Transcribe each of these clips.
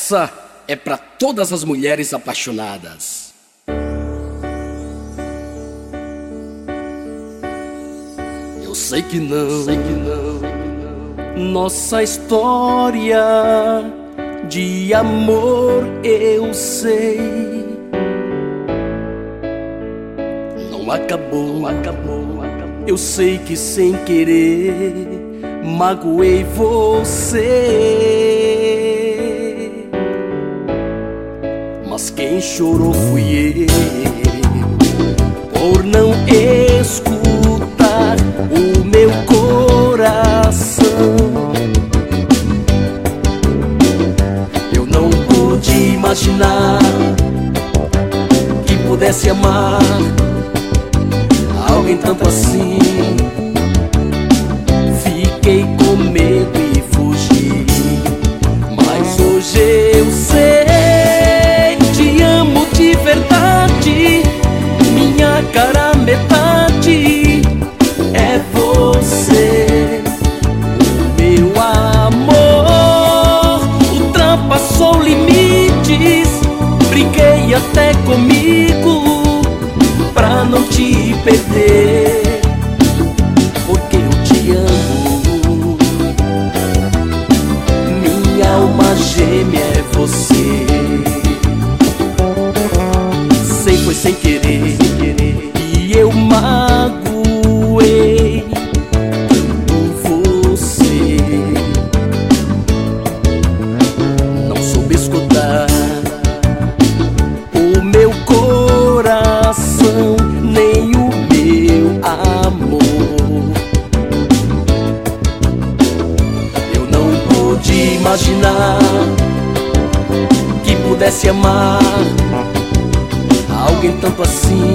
Essa é para todas as mulheres apaixonadas. Eu sei que não, nossa história de amor eu sei não acabou. Eu sei que sem querer magoei você, mas quem chorou fui eu por não escutar o meu coração. Eu não pude imaginar que pudesse amar alguém tanto assim. Fiquei com medo e fugi, mas hoje eu sei, te amo de verdade. Minha cara metade é você. O meu amor ultrapassou limites, briguei até comigo pra não te perder, porque eu te amo. Minha alma gêmea é você. Sei, foi sem querer e eu magoei tanto você. Não soube escutar o meu coração, nem o meu amor. Eu não pude imaginar que pudesse amar alguém tanto assim.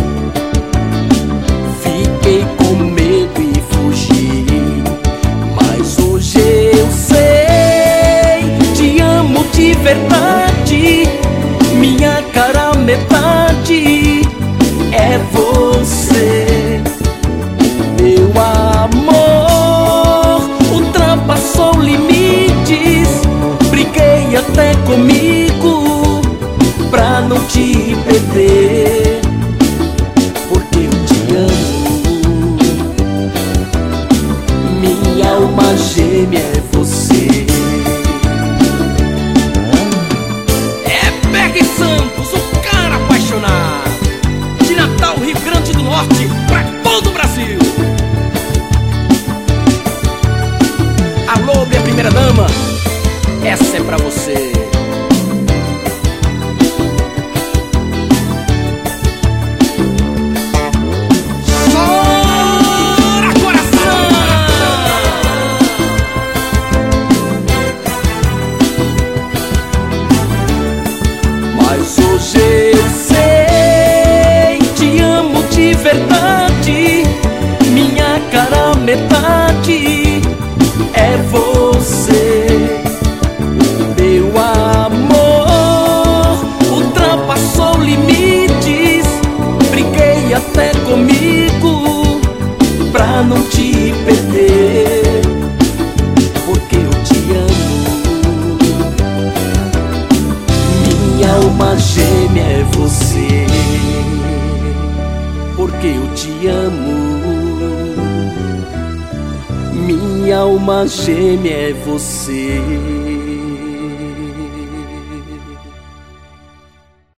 Fiquei com medo e fugi, mas hoje eu sei, te amo de verdade. Minha cara metade é você. Meu amor ultrapassou limites, briguei até comigo pra não te perder, porque eu te amo. Minha alma gêmea é você. É Berg Santos, o cara apaixonado, de Natal, Rio Grande do Norte, pra todo o Brasil. Alô, minha primeira dama, essa é pra você. Mas hoje eu sei, te amo de verdade. Minha cara metade é você. Meu amor ultrapassou limites, briguei até comigo pra não te perder, porque eu te amo. Minha alma gêmea é você, porque eu te amo. Minha alma gêmea é você.